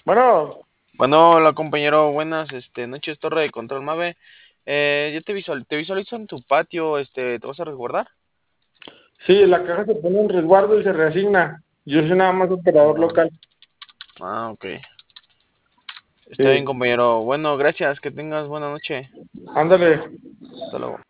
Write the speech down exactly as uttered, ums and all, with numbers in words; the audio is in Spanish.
Bueno, Bueno, hola compañero, buenas este, noches, Torre de Control Mave. Eh, yo te visual, te visualizo en tu patio, este, ¿te vas a resguardar? sí, la caja se pone en resguardo y se reasigna. Yo soy nada más operador Ah, local. ah, ok. Está bien, Sí, compañero. Bueno, gracias, que tengas buena noche. ándale. Hasta luego.